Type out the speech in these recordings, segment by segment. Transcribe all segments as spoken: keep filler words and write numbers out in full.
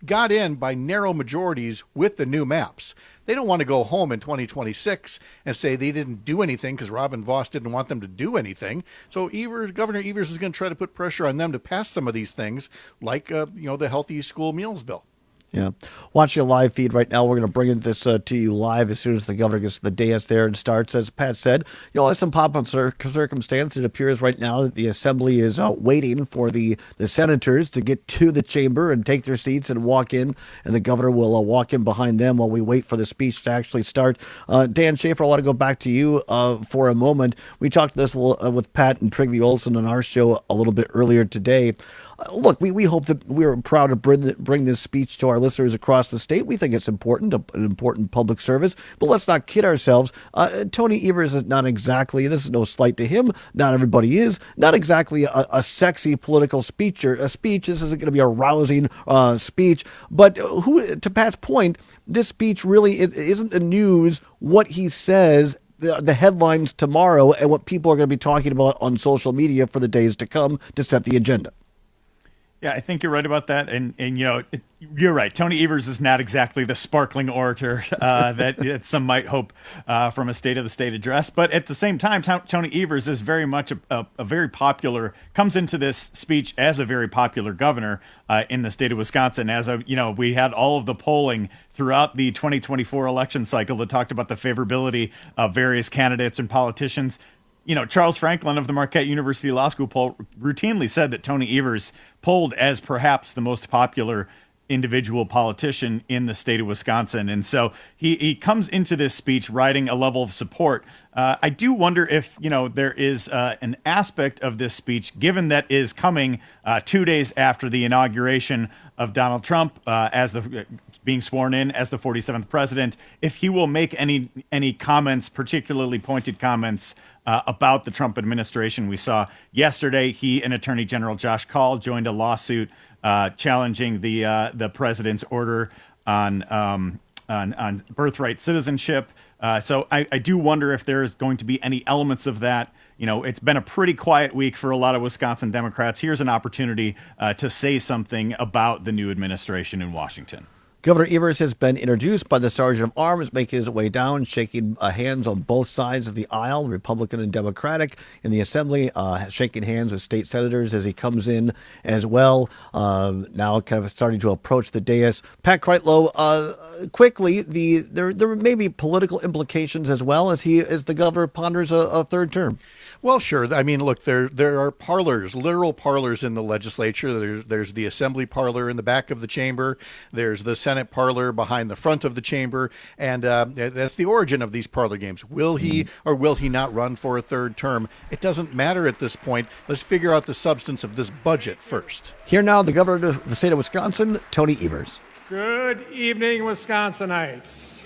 got in by narrow majorities with the new maps. They don't want to go home in twenty twenty-six and say they didn't do anything because Robin Vos didn't want them to do anything. So Evers, Governor Evers is going to try to put pressure on them to pass some of these things, like uh, you know the Healthy School Meals Bill. Yeah. Watching a live feed right now. We're going to bring this uh, to you live as soon as the governor gets to the dais there and starts. As Pat said, you know, there's some pop-up cir- circumstance. It appears right now that the assembly is uh, waiting for the, the senators to get to the chamber and take their seats and walk in, and the governor will uh, walk in behind them while we wait for the speech to actually start. Uh, Dan Schaefer, I want to go back to you uh, for a moment. We talked this uh, with Pat and Trygve Olsen on our show a little bit earlier today. Look, we, we hope that we're proud to bring, bring this speech to our listeners across the state. We think it's important, an important public service. But let's not kid ourselves. Uh, Tony Evers is not exactly, this is no slight to him, not everybody is, not exactly a, a sexy political speech or a speech. This isn't going to be a rousing uh, speech. But who, to Pat's point, this speech really is, isn't the news. What he says, The, the headlines tomorrow, and what people are going to be talking about on social media for the days to come to set the agenda. Yeah, I think you're right about that. And, and you know, it, you're right. Tony Evers is not exactly the sparkling orator uh, that, that some might hope uh, from a State of the State address. But at the same time, T- Tony Evers is very much a, a, a very popular, comes into this speech as a very popular governor uh, in the state of Wisconsin. As a, you know, we had all of the polling throughout the twenty twenty-four election cycle that talked about the favorability of various candidates and politicians. You know, Charles Franklin of the Marquette University Law School poll routinely said that Tony Evers polled as perhaps the most popular individual politician in the state of Wisconsin. And so he, he comes into this speech riding a level of support. Uh, I do wonder if, you know, there is uh, an aspect of this speech, given that is coming uh, two days after the inauguration of Donald Trump uh, as the being sworn in as the forty-seventh president, if he will make any any comments, particularly pointed comments uh, about the Trump administration. We saw yesterday he and Attorney General Josh Kaul joined a lawsuit uh, challenging the uh, the president's order on um, on, on birthright citizenship. Uh, so I, I do wonder if there is going to be any elements of that. You know, it's been a pretty quiet week for a lot of Wisconsin Democrats. Here's an opportunity uh, to say something about the new administration in Washington. Governor Evers has been introduced by the Sergeant of Arms, making his way down, shaking uh, hands on both sides of the aisle, Republican and Democratic, in the Assembly, uh, shaking hands with state senators as he comes in as well. Um, now kind of starting to approach the dais. Pat Kreitlow, uh, quickly, the there there may be political implications as well as he as the governor ponders a, a third term. Well, sure. I mean, look, there there are parlors, literal parlors in the legislature. There's there's the assembly parlor in the back of the chamber. There's the Senate parlor behind the front of the chamber, and uh, that's the origin of these parlor games. Will he or will he not run for a third term? It doesn't matter at this point. Let's figure out the substance of this budget first. Here now, the governor of the state of Wisconsin, Tony Evers. Good evening, Wisconsinites.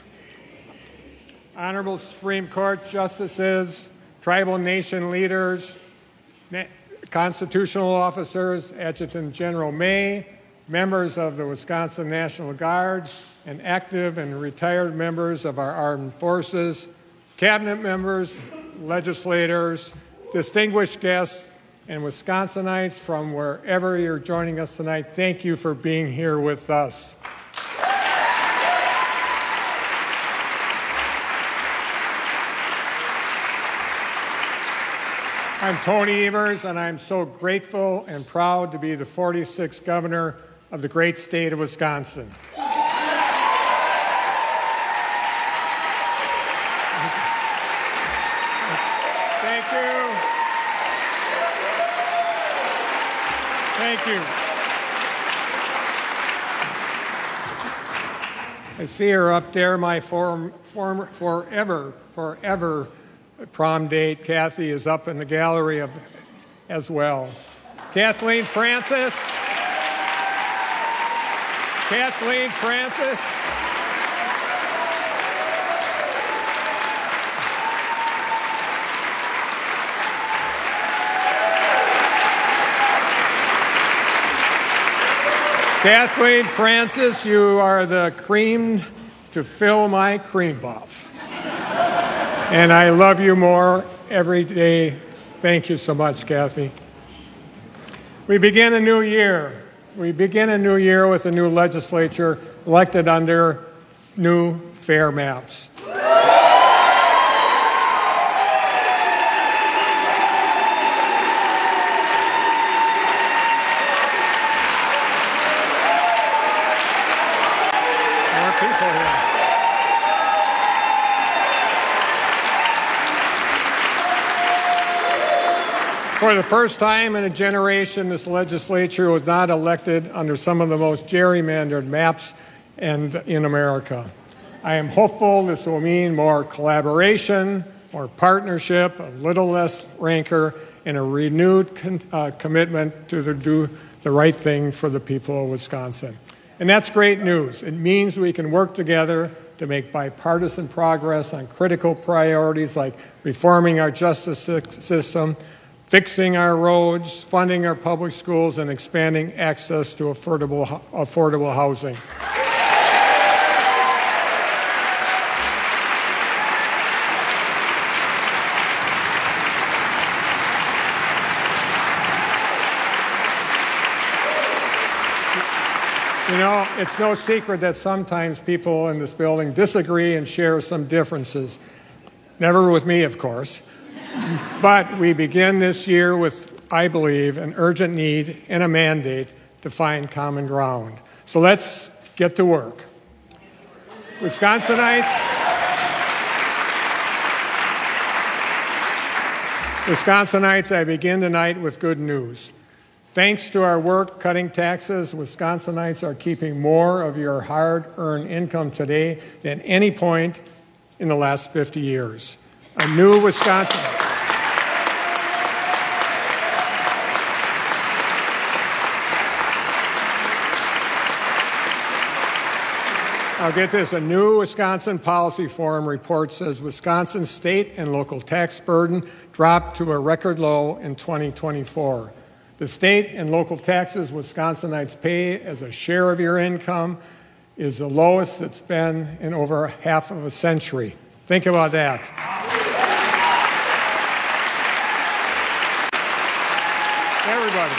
Honorable Supreme Court justices, tribal nation leaders, constitutional officers, Adjutant General May, members of the Wisconsin National Guard, and active and retired members of our armed forces, cabinet members, legislators, distinguished guests, and Wisconsinites from wherever you're joining us tonight, thank you for being here with us. I'm Tony Evers, and I'm so grateful and proud to be the forty-sixth governor of the great state of Wisconsin. Thank you. Thank you. I see her up there, my form, former, forever, forever prom date. Kathy is up in the gallery of, as well. Kathleen Francis. Kathleen Francis. Kathleen Francis, you are the cream to fill my cream puff. And I love you more every day. Thank you so much, Kathy. We begin a new year, We begin a new year with a new legislature elected under new fair maps. More people here. For the first time in a generation, this legislature was not elected under some of the most gerrymandered maps and in America. I am hopeful this will mean more collaboration, more partnership, a little less rancor, and a renewed con- uh, commitment to the, do the right thing for the people of Wisconsin. And that's great news. It means we can work together to make bipartisan progress on critical priorities like reforming our justice system, fixing our roads, funding our public schools, and expanding access to affordable, affordable housing. You know, it's no secret that sometimes people in this building disagree and share some differences. Never with me, of course. But we begin this year with, I believe, an urgent need and a mandate to find common ground. So let's get to work. Wisconsinites, Wisconsinites, I begin tonight with good news. Thanks to our work cutting taxes, Wisconsinites are keeping more of your hard-earned income today than any point in the last fifty years. A new Wisconsin. Now get this, a new Wisconsin Policy Forum report says Wisconsin's state and local tax burden dropped to a record low in twenty twenty-four. The state and local taxes Wisconsinites pay as a share of your income is the lowest it's been in over half of a century. Think about that. Everybody.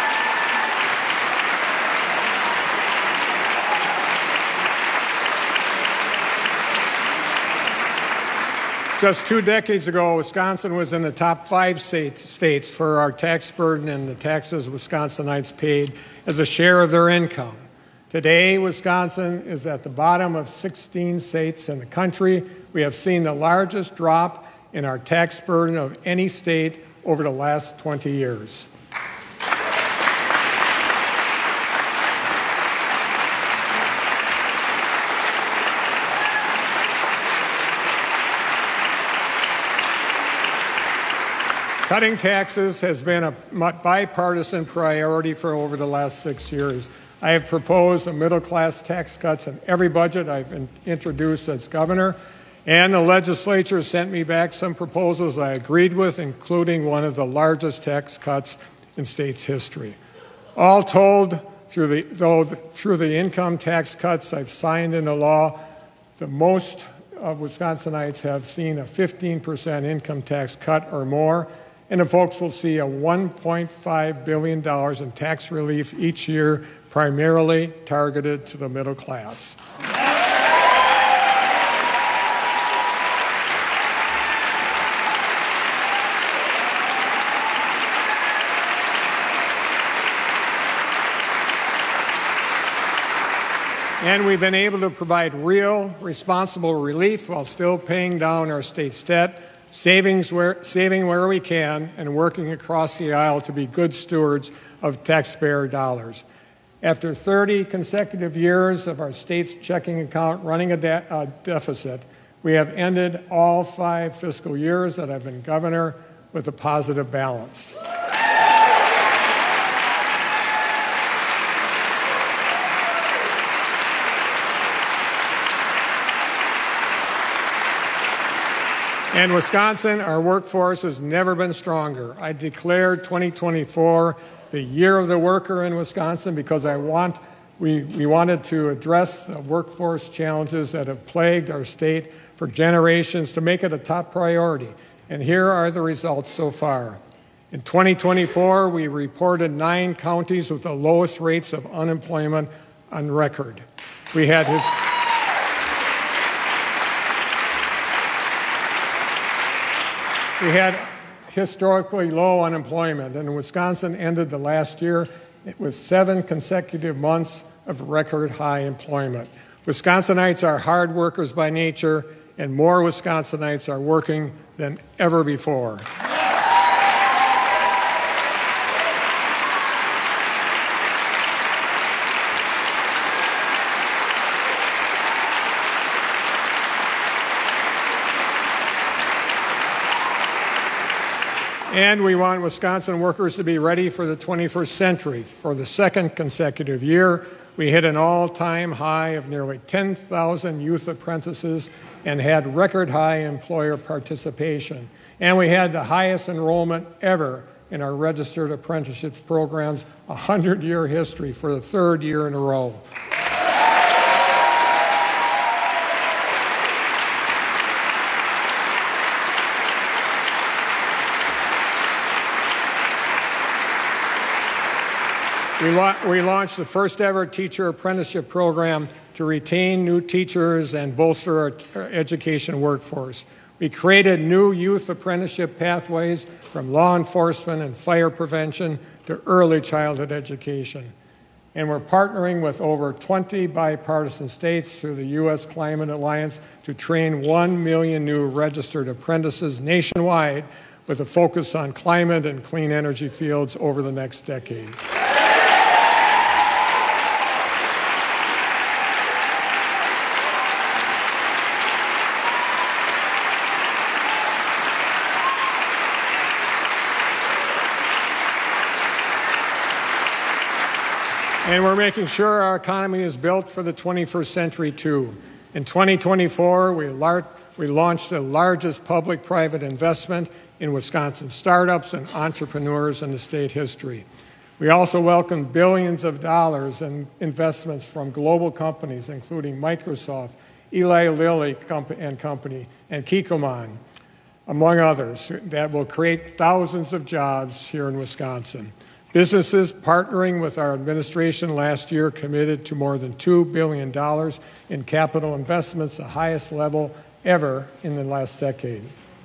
Just two decades ago, Wisconsin was in the top five states for our tax burden and the taxes Wisconsinites paid as a share of their income. Today, Wisconsin is at the bottom of sixteen states in the country. We have seen the largest drop in our tax burden of any state over the last twenty years. Cutting taxes has been a bipartisan priority for over the last six years. I have proposed a middle-class tax cuts in every budget I've in- introduced as governor, and the legislature sent me back some proposals I agreed with, including one of the largest tax cuts in state's history. All told, through the, though, through the income tax cuts I've signed into law, the most of Wisconsinites have seen a fifteen percent income tax cut or more, and the folks will see a one point five billion dollars in tax relief each year, primarily targeted to the middle class. And we've been able to provide real, responsible relief while still paying down our state's debt, savings where, saving where we can, and working across the aisle to be good stewards of taxpayer dollars. After thirty consecutive years of our state's checking account running a, de- a deficit, we have ended all five fiscal years that I've been governor with a positive balance. In Wisconsin, our workforce has never been stronger. I declared twenty twenty-four the year of the worker in Wisconsin because I want, we, we wanted to address the workforce challenges that have plagued our state for generations to make it a top priority. And here are the results so far. In twenty twenty-four, we reported nine counties with the lowest rates of unemployment on record. We had his We had historically low unemployment, and Wisconsin ended the last year with seven consecutive months of record high employment. Wisconsinites are hard workers by nature, and more Wisconsinites are working than ever before. And we want Wisconsin workers to be ready for the twenty-first century. For the second consecutive year, we hit an all-time high of nearly ten thousand youth apprentices and had record high employer participation. And we had the highest enrollment ever in our registered apprenticeships programs, a hundred-year history for the third year in a row. We, la- we launched the first ever teacher apprenticeship program to retain new teachers and bolster our, t- our education workforce. We created new youth apprenticeship pathways from law enforcement and fire prevention to early childhood education. And we're partnering with over twenty bipartisan states through the U S Climate Alliance to train one million new registered apprentices nationwide with a focus on climate and clean energy fields over the next decade. And we're making sure our economy is built for the twenty-first century, too. In twenty twenty-four, we, lar- we launched the largest public-private investment in Wisconsin startups and entrepreneurs in the state history. We also welcomed billions of dollars in investments from global companies, including Microsoft, Eli Lilly and Company, and Kikkoman, among others, that will create thousands of jobs here in Wisconsin. Businesses partnering with our administration last year committed to more than two billion dollars in capital investments, the highest level ever in the last decade.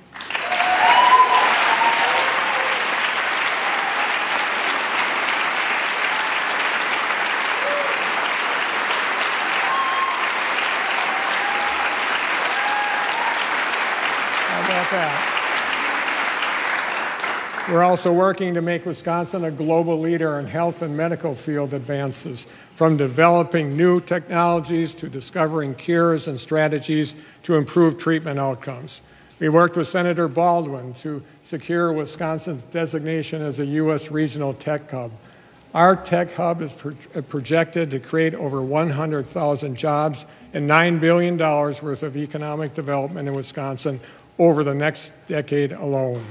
How about that? We're also working to make Wisconsin a global leader in health and medical field advances, from developing new technologies to discovering cures and strategies to improve treatment outcomes. We worked with Senator Baldwin to secure Wisconsin's designation as a U S regional tech hub. Our tech hub is pro- projected to create over one hundred thousand jobs and nine billion dollars worth of economic development in Wisconsin over the next decade alone.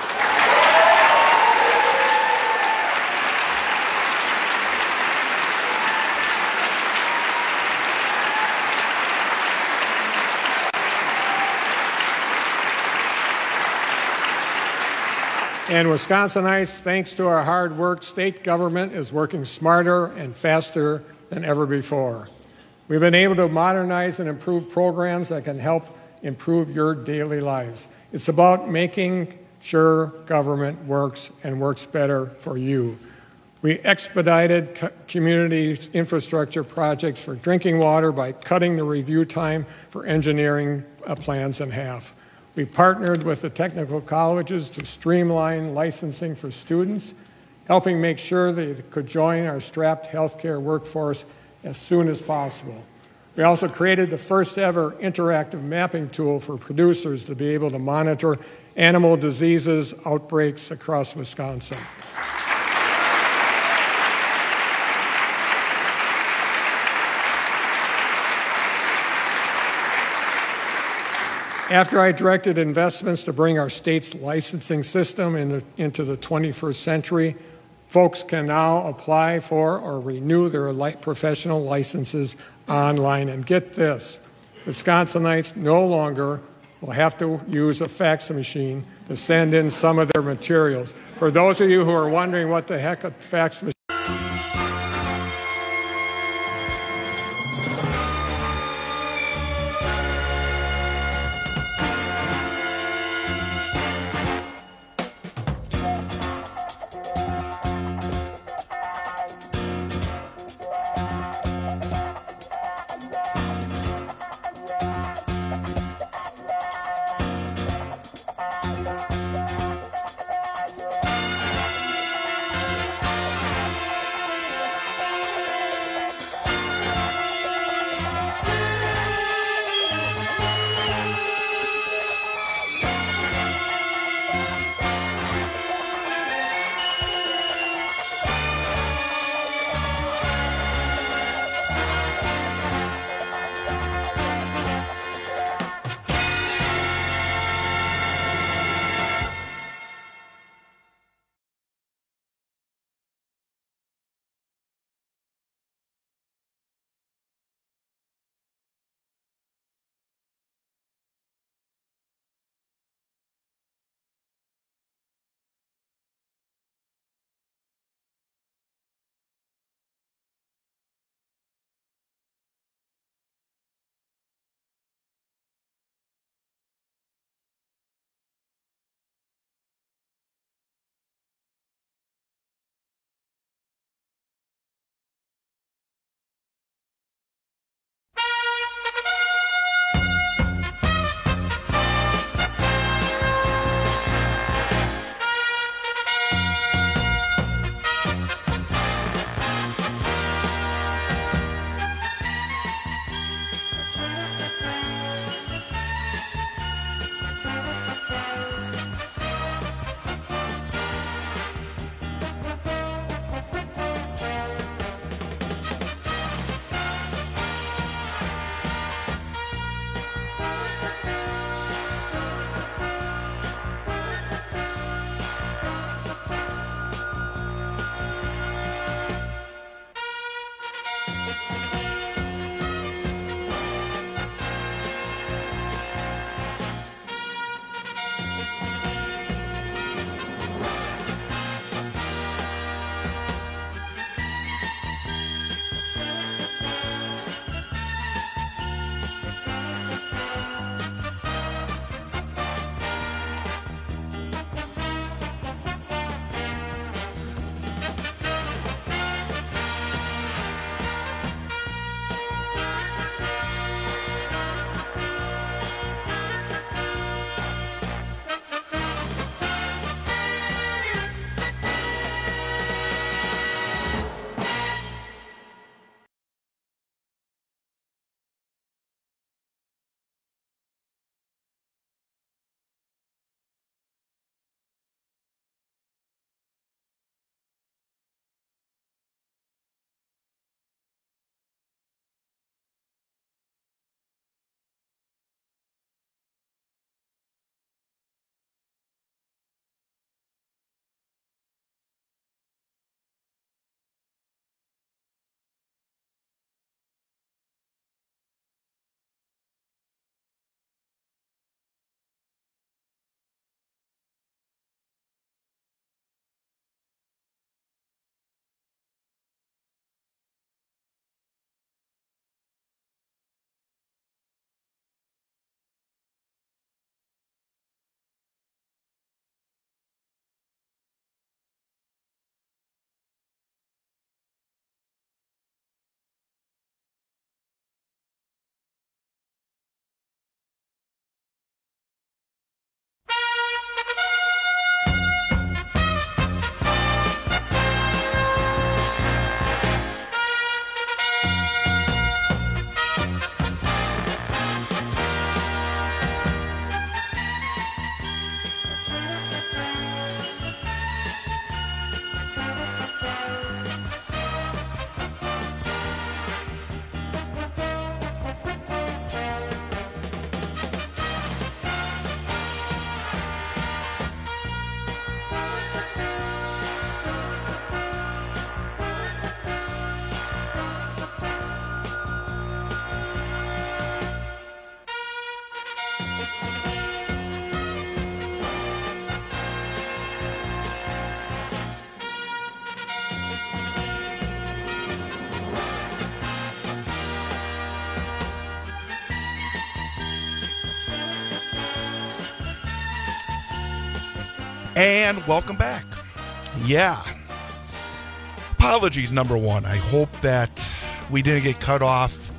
And Wisconsinites, thanks to our hard work, state government is working smarter and faster than ever before. We've been able to modernize and improve programs that can help improve your daily lives. It's about making sure government works and works better for you. We expedited co- community infrastructure projects for drinking water by cutting the review time for engineering uh, plans in half. We partnered with the technical colleges to streamline licensing for students, helping make sure they could join our strapped healthcare workforce as soon as possible. We also created the first ever interactive mapping tool for producers to be able to monitor animal diseases outbreaks across Wisconsin. After I directed investments to bring our state's licensing system into, into the twenty-first century, folks can now apply for or renew their li- professional licenses online. And get this, Wisconsinites no longer will have to use a fax machine to send in some of their materials. For those of you who are wondering what the heck a fax machine And welcome back. Yeah. Apologies, number one. I hope that we didn't get cut off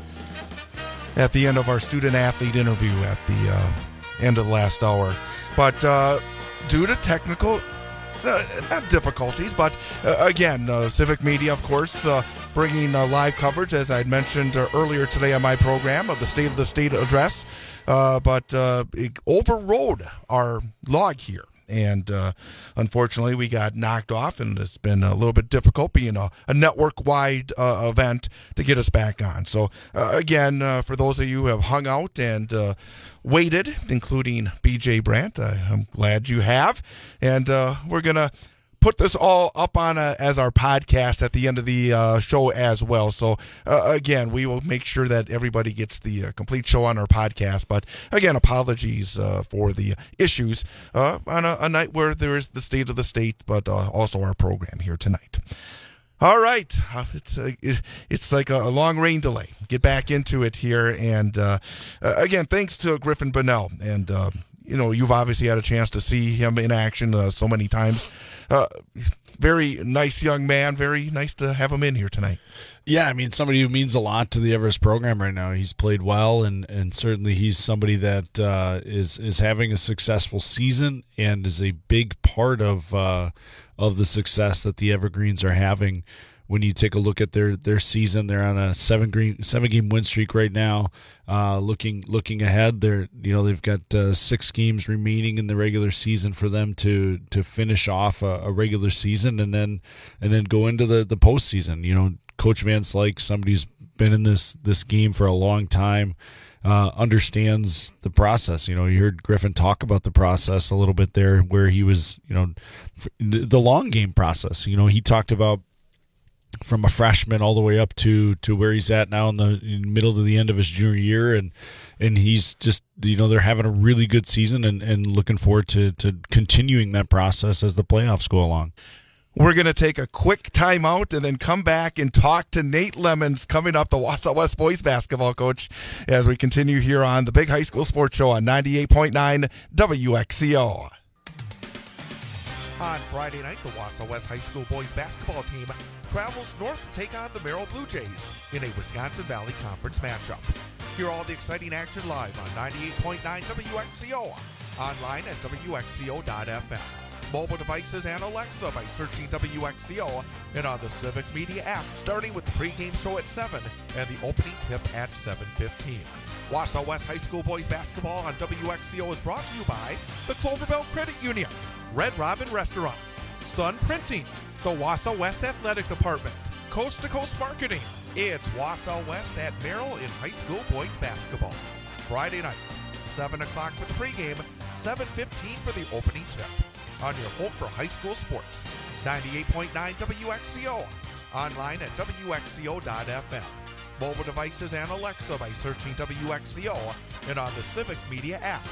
at the end of our student-athlete interview at the uh, end of the last hour. But uh, due to technical, uh, not difficulties, but uh, again, uh, Civic Media, of course, uh, bringing uh, live coverage, as I had mentioned uh, earlier today on my program, of the State of the State address. Uh, but uh, it overrode our log here. And uh, unfortunately, we got knocked off, and it's been a little bit difficult being a, a network-wide uh, event to get us back on. So, uh, again, uh, for those of you who have hung out and uh, waited, including B J Brandt, uh, I'm glad you have. And uh, we're going to put this all up on a, as our podcast at the end of the uh, show as well. So, uh, again, we will make sure that everybody gets the uh, complete show on our podcast. But, again, apologies uh, for the issues uh, on a, a night where there is the State of the State, but uh, also our program here tonight. All right. Uh, it's uh, it's like a, a long rain delay. Get back into it here. And, uh, uh, again, thanks to Griffin Bonnell. And, uh, you know, you've obviously had a chance to see him in action uh, so many times. Uh, very nice young man. Very nice to have him in here tonight. Yeah, I mean, somebody who means a lot to the Everest program right now. He's played well, and, and certainly he's somebody that uh, is is having a successful season and is a big part of uh, of the success that the Evergreens are having. When you take a look at their, their season, they're on a seven green seven game win streak right now. Uh, looking looking ahead, they're you know they've got uh, six games remaining in the regular season for them to to finish off a, a regular season and then and then go into the the postseason. You know, Coach Van Slyke, somebody who's been in this this game for a long time, uh, understands the process. You know, you heard Griffin talk about the process a little bit there, where he was you know the long game process. You know, he talked about from a freshman all the way up to, to where he's at now in the in middle to the end of his junior year. And, and he's just, you know, they're having a really good season and, and looking forward to, to continuing that process as the playoffs go along. We're going to take a quick timeout and then come back and talk to Nate Lemons coming up, the Wausau West boys basketball coach, as we continue here on the Big High School Sports Show on ninety-eight point nine W X C O. On Friday night, the Wausau West High School boys basketball team travels north to take on the Merrill Blue Jays in a Wisconsin Valley Conference matchup. Hear all the exciting action live on ninety-eight point nine W X C O, online at W X C O dot F M, mobile devices and Alexa by searching W X C O, and on the Civic Media app, starting with the pregame show at seven and the opening tip at seven fifteen. Wausau West High School boys basketball on W X C O is brought to you by the Cloverbell Credit Union, Red Robin Restaurants, Sun Printing, the Wausau West Athletic Department, Coast to Coast Marketing. It's Wausau West at Merrill in high school boys basketball. Friday night, seven o'clock for the pregame, seven fifteen for the opening tip. On your home for high school sports, ninety-eight point nine W X C O, online at W X C O dot F M, mobile devices and Alexa by searching W X C O, and on the Civic Media app.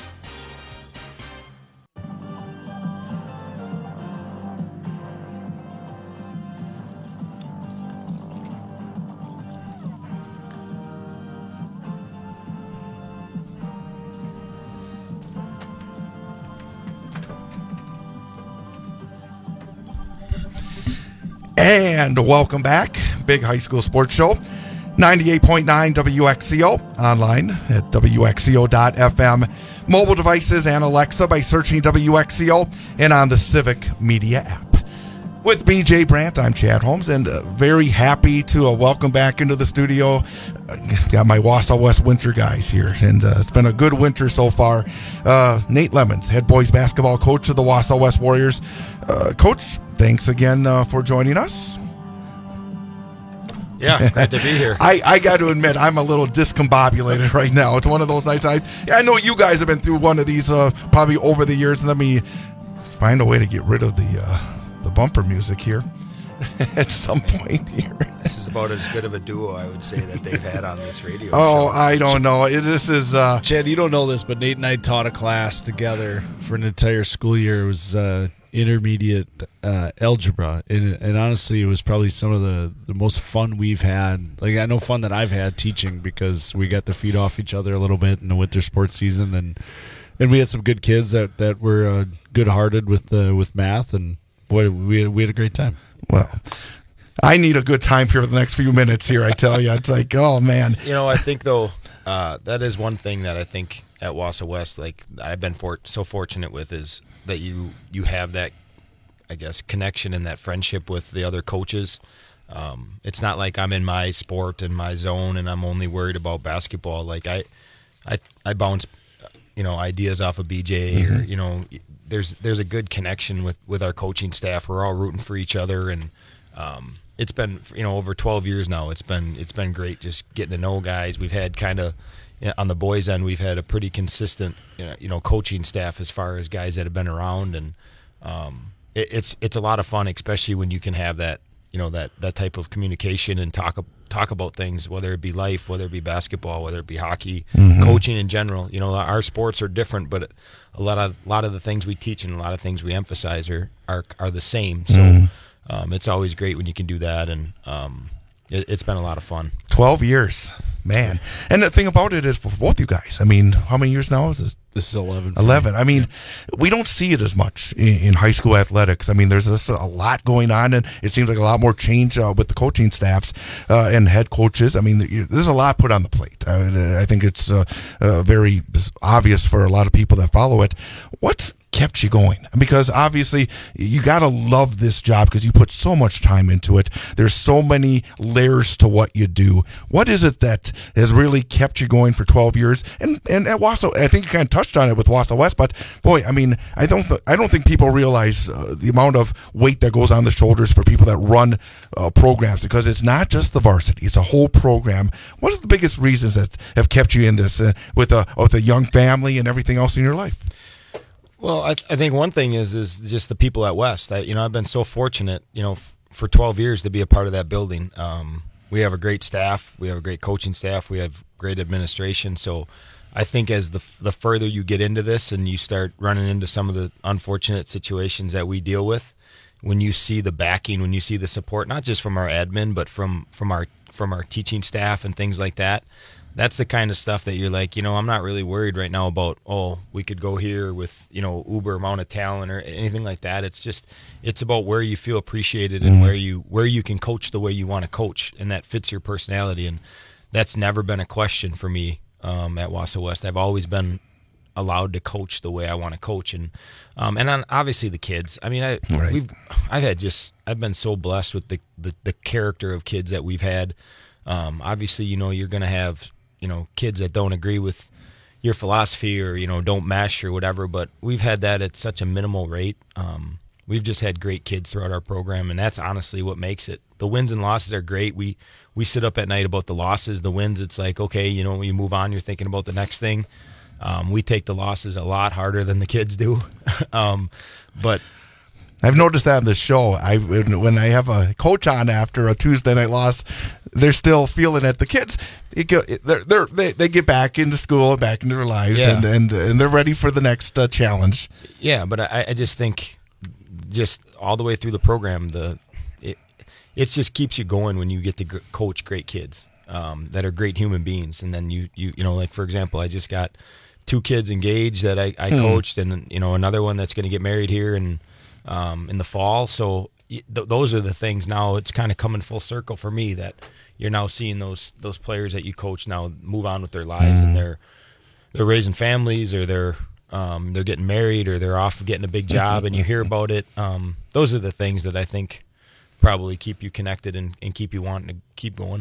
And welcome back. Big High School Sports Show, ninety-eight point nine W X C O, online at W X C O dot F M, mobile devices and Alexa by searching W X C O, and on the Civic Media app. With B J Brandt, I'm Chad Holmes, and uh, very happy to uh, welcome back into the studio. Uh, got my Wausau West winter guys here, and uh, it's been a good winter so far. Uh, Nate Lemons, head boys basketball coach of the Wausau West Warriors. Uh, coach, thanks again uh, for joining us. Yeah, glad to be here. I, I got to admit, I'm a little discombobulated right now. It's one of those nights. I I know you guys have been through one of these uh, probably over the years. Let me find a way to get rid of the uh, the bumper music here at some point here. This is about as good of a duo, I would say, that they've had on this radio oh, show. I don't know. It, this is... Uh, Chad, you don't know this, but Nate and I taught a class together for an entire school year. It was uh, intermediate uh, algebra, and, and honestly, it was probably some of the, the most fun we've had. Like, I know fun that I've had teaching, because we got to feed off each other a little bit in the winter sports season, and And we had some good kids that, that were uh, good-hearted with uh, with math, and boy, we had, we had a great time. Well, I need a good time here for the next few minutes here, I tell you. It's like, oh, man. You know, I think, though, uh, that is one thing that I think at Wausau West, like, I've been for, so fortunate with is that you, you have that, I guess, connection and that friendship with the other coaches. Um, it's not like I'm in my sport and my zone and I'm only worried about basketball. Like, I, I, I bounce you know, ideas off of B J mm-hmm. or, you know, there's there's a good connection with, with our coaching staff. We're all rooting for each other, and um, it's been, you know, over twelve years now. It's been it's been great just getting to know guys. We've had kind of, you know, on the boys' end, we've had a pretty consistent, you know, you know, coaching staff as far as guys that have been around, and um, it, it's it's a lot of fun, especially when you can have that, you know, that, that type of communication and talk talk about things, whether it be life, whether it be basketball, whether it be hockey, mm-hmm. coaching in general. You know, our sports are different, but a lot of a lot of the things we teach and a lot of things we emphasize are are, are the same. So mm-hmm. um, it's always great when you can do that, and um, it, it's been a lot of fun. Twelve years, man. And the thing about it is for both you guys, I mean, how many years now is this? This is eleven. eleven. I mean, we don't see it as much in, in high school athletics. I mean, there's this, a lot going on, and it seems like a lot more change uh, with the coaching staffs uh, and head coaches. I mean, there's a lot put on the plate. I, I think it's uh, uh, very obvious for a lot of people that follow it. What's kept you going? Because obviously you got to love this job because you put so much time into it. There's so many layers to what you do. What is it that has really kept you going for twelve years? And and at Wausau, I think you kind of touched on it with Wausau West, but boy, I mean, I don't th- I don't think people realize uh, the amount of weight that goes on the shoulders for people that run uh, programs, because it's not just the varsity, it's a whole program. What are the biggest reasons that have kept you in this uh, with a with a young family and everything else in your life? Well, I, th- I think one thing is is just the people at West. I, you know, I've been so fortunate, you know, f- for twelve years to be a part of that building. Um, we have a great staff. We have a great coaching staff. We have great administration. So I think as the the further you get into this and you start running into some of the unfortunate situations that we deal with, when you see the backing, when you see the support, not just from our admin, but from, from our from our teaching staff and things like that, that's the kind of stuff that you're like, you know, I'm not really worried right now about, oh, we could go here with, you know, uber amount of talent or anything like that. It's just, it's about where you feel appreciated and mm-hmm. where you where you can coach the way you want to coach, and that fits your personality. And that's never been a question for me um, at Wausau West. I've always been allowed to coach the way I want to coach, and um, and on, obviously the kids. I mean, I right. we've I've had just I've been so blessed with the the, the character of kids that we've had. Um, obviously, you know, you're going to have, you know, kids that don't agree with your philosophy or, you know, don't mesh or whatever, but we've had that at such a minimal rate. Um, we've just had great kids throughout our program, and that's honestly what makes it. The wins and losses are great. We we sit up at night about the losses. The wins, it's like, okay, you know, when you move on, you're thinking about the next thing. Um, we take the losses a lot harder than the kids do. um, but I've noticed that in the show. I when I have a coach on after a Tuesday night loss, they're still feeling it. The kids, they're, they're, they they get back into school, back into their lives, yeah. and, and and they're ready for the next uh, challenge. Yeah, but I, I just think, just all the way through the program, the it it just keeps you going when you get to g- coach great kids um, that are great human beings, and then you you you know, like for example, I just got two kids engaged that I, I hmm. coached, and you know, another one that's going to get married here and. Um, in the fall. So th- those are the things now. It's kind of coming full circle for me that you're now seeing those those players that you coach now move on with their lives, mm-hmm. and they're they're raising families, or they're um, they're getting married, or they're off getting a big job, and you hear about it. Um, those are the things that I think probably keep you connected and, and keep you wanting to keep going.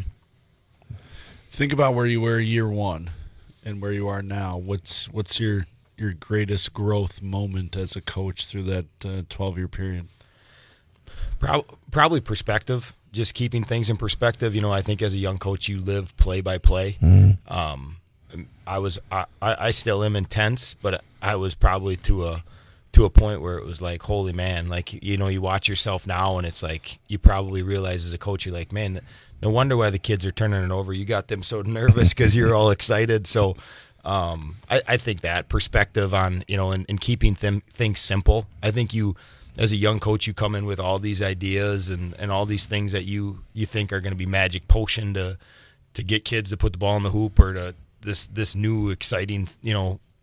Think about where you were year one and where you are now. What's what's your your greatest growth moment as a coach through that uh, twelve-year period? Pro- probably perspective, just keeping things in perspective. You know, I think as a young coach, you live play by play. Mm-hmm. Um, I was, I, I still am intense, but I was probably to a to a point where it was like, holy man, like, you know, you watch yourself now, and it's like you probably realize as a coach, you're like, man, no wonder why the kids are turning it over. You got them so nervous because you're all excited. So. Um, I, I think that perspective on, you know, and, and keeping them, things simple. I think you, as a young coach, you come in with all these ideas and, and all these things that you, you think are going to be magic potion to to get kids to put the ball in the hoop, or to this this new exciting, you know,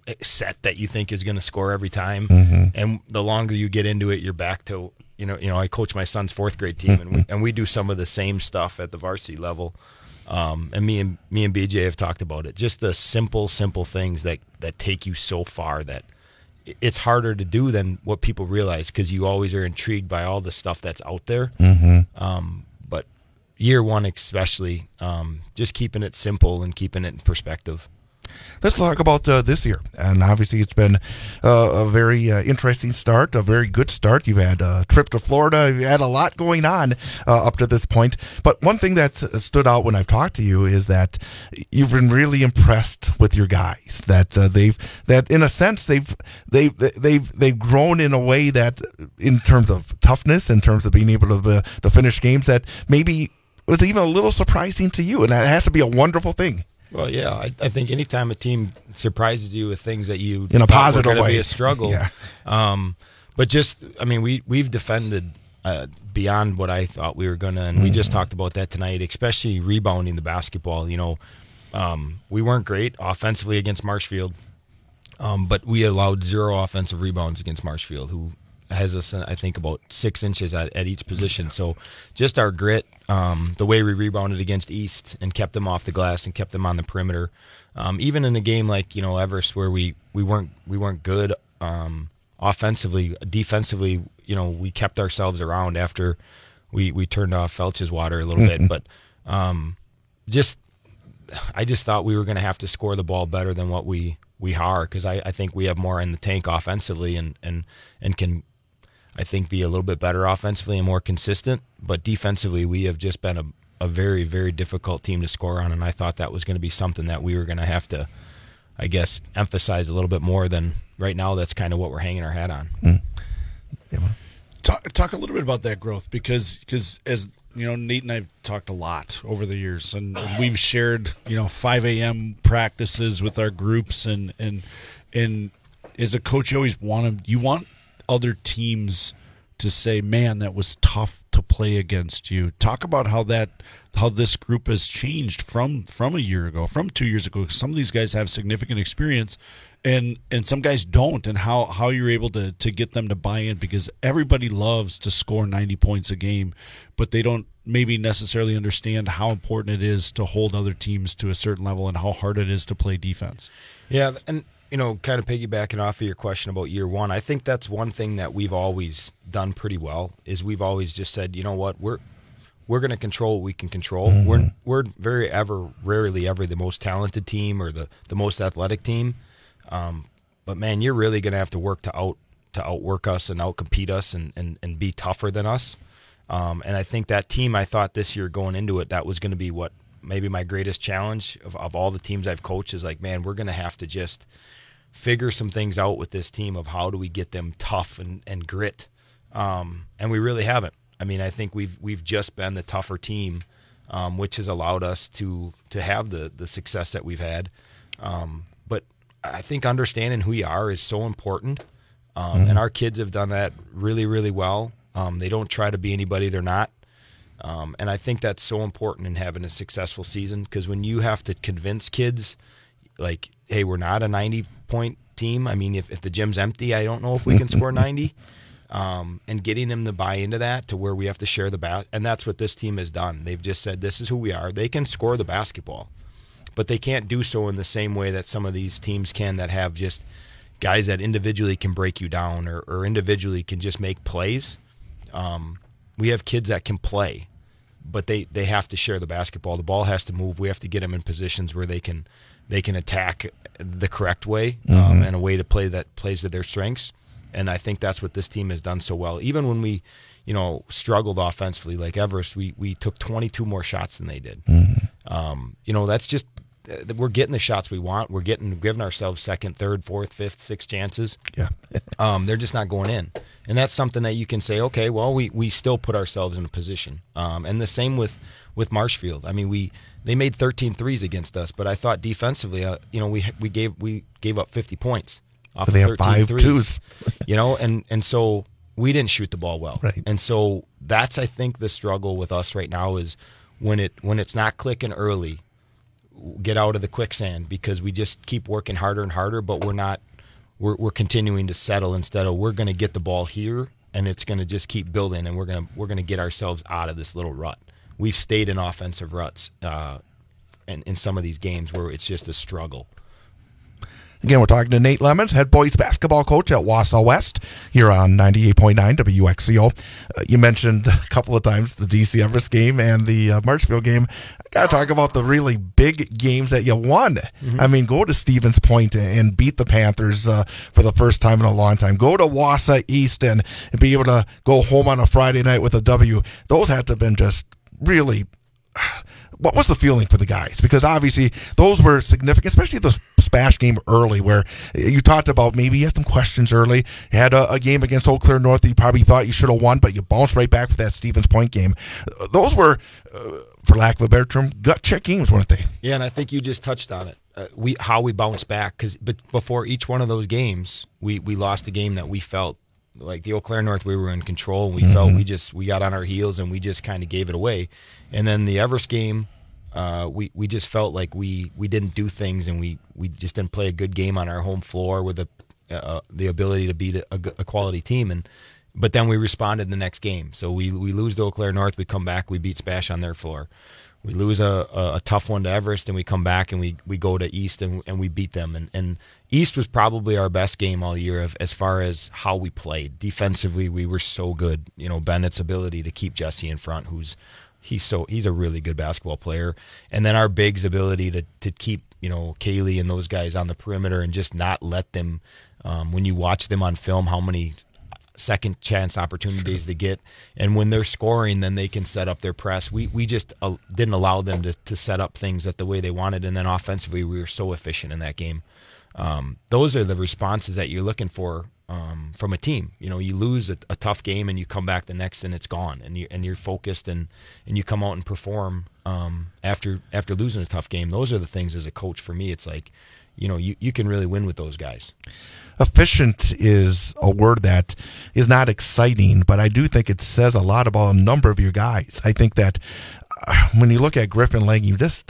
set that you think is going to score every time. Mm-hmm. And the longer you get into it, you're back to, you know, you know, I coach my son's fourth grade team, and we, and we do some of the same stuff at the varsity level. Um, and me and me and B J have talked about it. Just the simple, simple things that, that take you so far that it's harder to do than what people realize, because you always are intrigued by all the stuff that's out there. Mm-hmm. Um, but year one especially, um, just keeping it simple and keeping it in perspective. Let's talk about uh, this year. And obviously it's been uh, a very uh, interesting start, a very good start. You've had a trip to Florida. You've had a lot going on uh, up to this point. But one thing that stood out when I've talked to you is that you've been really impressed with your guys. That uh, they've, that in a sense, they've, they've, they've, they've grown in a way that, in terms of toughness, in terms of being able to, uh, to finish games, that maybe was even a little surprising to you. And that has to be a wonderful thing. Well, yeah, I, I think anytime a team surprises you with things that you in a positive were way, be a struggle. yeah. Um, but just, I mean, we we've defended uh, beyond what I thought we were gonna, and mm-hmm. we just talked about that tonight, especially rebounding the basketball. You know, um, we weren't great offensively against Marshfield, um, but we allowed zero offensive rebounds against Marshfield, who has us, I think, about six inches at, at each position. So just our grit, um, the way we rebounded against East and kept them off the glass and kept them on the perimeter. Um, even in a game like, you know, Everest, where we, we weren't we weren't good um, offensively, defensively, you know, we kept ourselves around after we, we turned off Felch's water a little bit. But um, just I just thought we were going to have to score the ball better than what we, we are, because I, I think we have more in the tank offensively and, and, and can – I think be a little bit better offensively and more consistent, but defensively we have just been a, a very, very difficult team to score on, and I thought that was going to be something that we were going to have to, I guess, emphasize a little bit more than right now. That's kind of what we're hanging our hat on. Mm. Yeah, well. Talk, talk a little bit about that growth, because because as you know, Nate and I've talked a lot over the years, and, and we've shared, you know, five a.m. practices with our groups, and and and as a coach, you always want to you want other teams to say, man, that was tough to play against you. Talk about how that how this group has changed from from a year ago, from two years ago. Some of these guys have significant experience, and and some guys don't, and how how you're able to to get them to buy in, because everybody loves to score ninety points a game, but they don't maybe necessarily understand how important it is to hold other teams to a certain level and how hard it is to play defense. Yeah, and you know, kind of piggybacking off of your question about year one, I think that's one thing that we've always done pretty well, is we've always just said, you know what, we're we're going to control what we can control. Mm-hmm. We're we're very ever, rarely ever the most talented team or the, the most athletic team. Um, but man, you're really going to have to work to out to outwork us and outcompete us and, and, and be tougher than us. Um, and I think that team, I thought this year going into it, that was going to be what maybe my greatest challenge of, of all the teams I've coached, is like, man, we're going to have to just figure some things out with this team of how do we get them tough and, and grit. Um, and we really haven't. I mean, I think we've we've just been the tougher team, um, which has allowed us to to have the the success that we've had. Um, but I think understanding who you are is so important, um, mm-hmm. and our kids have done that really, really well. Um, they don't try to be anybody they're not. Um, and I think that's so important in having a successful season, because when you have to convince kids, like, hey, we're not a ninety-point team. I mean, if, if the gym's empty, I don't know if we can score ninety. Um, and getting them to buy into that, to where we have to share the bat. And that's what this team has done. They've just said, this is who we are. They can score the basketball, but they can't do so in the same way that some of these teams can, that have just guys that individually can break you down or, or individually can just make plays. Um, we have kids that can play, but they, they have to share the basketball. The ball has to move. We have to get them in positions where they can they can attack the correct way, um, mm-hmm. and a way to play that plays to their strengths. And I think that's what this team has done so well. Even when we, you know, struggled offensively, like Everest, we we took twenty-two more shots than they did. Mm-hmm. Um, you know, that's just, we're getting the shots we want. We're getting giving ourselves second, third, fourth, fifth, sixth chances. Yeah, um, they're just not going in, and that's something that you can say, okay, well, we we still put ourselves in a position. Um, and the same with with Marshfield. I mean, we they made thirteen threes against us, but I thought defensively, uh, you know, we we gave we gave up fifty points. Off they of have five threes, twos. You know, and, and so we didn't shoot the ball well. Right. And so that's, I think, the struggle with us right now is when it when it's not clicking early, get out of the quicksand because we just keep working harder and harder, but we're not we're we're continuing to settle instead of we're going to get the ball here and it's going to just keep building and we're going to we're going to get ourselves out of this little rut. We've stayed in offensive ruts uh, in, in some of these games where it's just a struggle. Again, we're talking to Nate Lemons, head boys basketball coach at Wausau West, here on ninety-eight point nine W X C O. Uh, you mentioned a couple of times the D C Everest game and the uh, Marshfield game. I got to talk about the really big games that you won. Mm-hmm. I mean, go to Stevens Point and beat the Panthers uh, for the first time in a long time. Go to Wausau East and, and be able to go home on a Friday night with a W. Those had to have been just really... What was the feeling for the guys? Because obviously those were significant, especially the Spash game early where you talked about maybe you had some questions early. You had a, a game against Eau Claire North that you probably thought you should have won, but you bounced right back with that Stevens Point game. Those were, uh, for lack of a better term, gut check games, weren't they? Yeah, and I think you just touched on it. Uh, we how we bounced back because but before each one of those games, we, we lost a game that we felt like the Eau Claire North, we were in control, and we mm-hmm. felt we just we got on our heels and we just kind of gave it away. And then the Everest game, uh, we we just felt like we, we didn't do things and we, we just didn't play a good game on our home floor with a, uh, the ability to beat a, a quality team. And but then we responded the next game. So we we lose to Eau Claire North, we come back, we beat Spash on their floor. We lose a, a, a tough one to Everest, and we come back and we, we go to East and and we beat them. And, and East was probably our best game all year of, as far as how we played. Defensively, we were so good. You know, Bennett's ability to keep Jesse in front, who's he's so he's a really good basketball player. And then our bigs' ability to, to keep, you know, Kaylee and those guys on the perimeter and just not let them, um, when you watch them on film, how many second chance opportunities sure. they get, and when they're scoring, then they can set up their press. We we just uh, didn't allow them to, to set up things at the way they wanted, and then offensively we were so efficient in that game. Um, those are the responses that you're looking for um, from a team. You know, you lose a, a tough game and you come back the next and it's gone, and you and you're focused and, and you come out and perform um, after after losing a tough game. Those are the things as a coach for me. It's like, you know, you, you can really win with those guys. Efficient is a word that is not exciting, but I do think it says a lot about a number of your guys. I think that uh, when you look at Griffin Lang, you just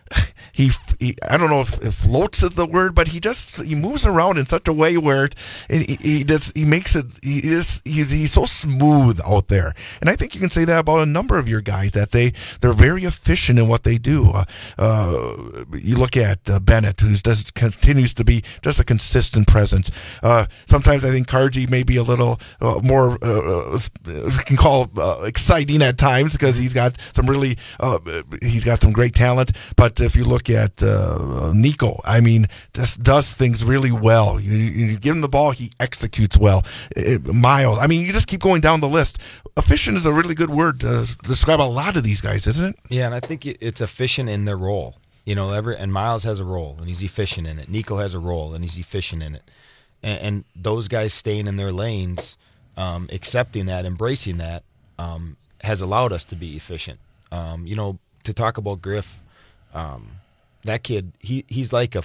he, he I don't know if, if floats is the word, but he just he moves around in such a way where it, he, he just he makes it he just he's, he's so smooth out there. And I think you can say that about a number of your guys, that they they're very efficient in what they do. Uh, uh, you look at uh, Bennett, who just continues to be just a consistent presence. Uh, sometimes I think Karji may be a little uh, more uh, we can call uh, exciting at times because he's got some really uh, he's got some great talent, but if you look at uh, Nico, I mean, just does things really well. You, you give him the ball, he executes well. It, Miles, I mean, you just keep going down the list. Efficient is a really good word to describe a lot of these guys, isn't it? Yeah, and I think it's efficient in their role. You know, every, and Miles has a role, and he's efficient in it. Nico has a role, and he's efficient in it. And, and those guys staying in their lanes, um, accepting that, embracing that, um, has allowed us to be efficient. Um, you know, to talk about Griff, Um, that kid, he, he's like a